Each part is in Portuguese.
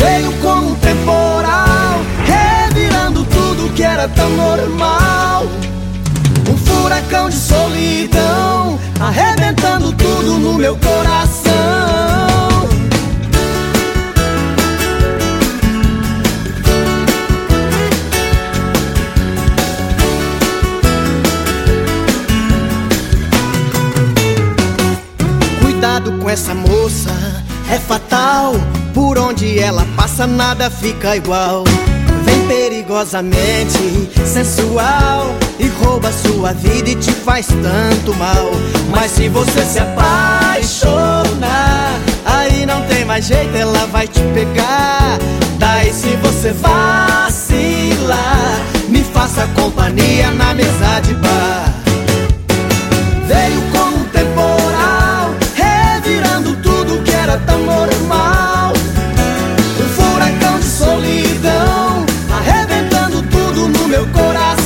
Veio como um temporal, revirando tudo que era tão normal. Um furacão de solidão, arrebentando tudo no meu coração. Cuidado com essa moça, é fatal. Por onde ela passa nada fica igual. Vem perigosamente sensual e rouba sua vida e te faz tanto mal. Mas se você se apaixonar, aí não tem mais jeito, ela vai te pegar. Daí se você vacilar, me faça companhia na mesa de bar. Veio como um temporal, revirando tudo que era tão normal. Um furacão de solidão, arrebentando tudo no meu coração.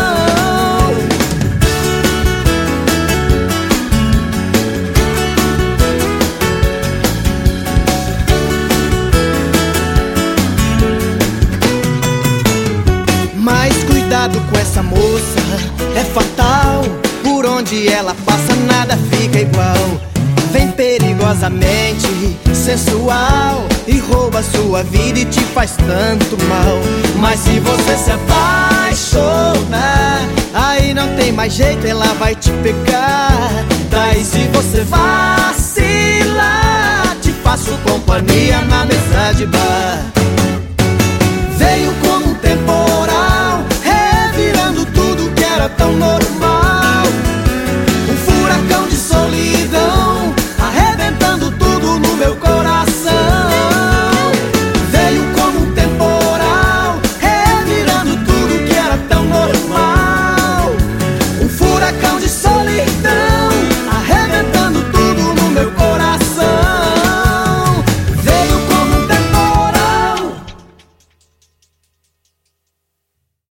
Mas cuidado com essa moça, é fatal. Por onde ela passa nada fica igual. Vem perigosamente sensual e rouba sua vida e te faz tanto mal. Mas se você se apaixonar, aí não tem mais jeito, ela vai te pegar. Daí se você vacilar, te faço companhia na mesa de bar. Veio como um temporal, revirando tudo que era tão normal.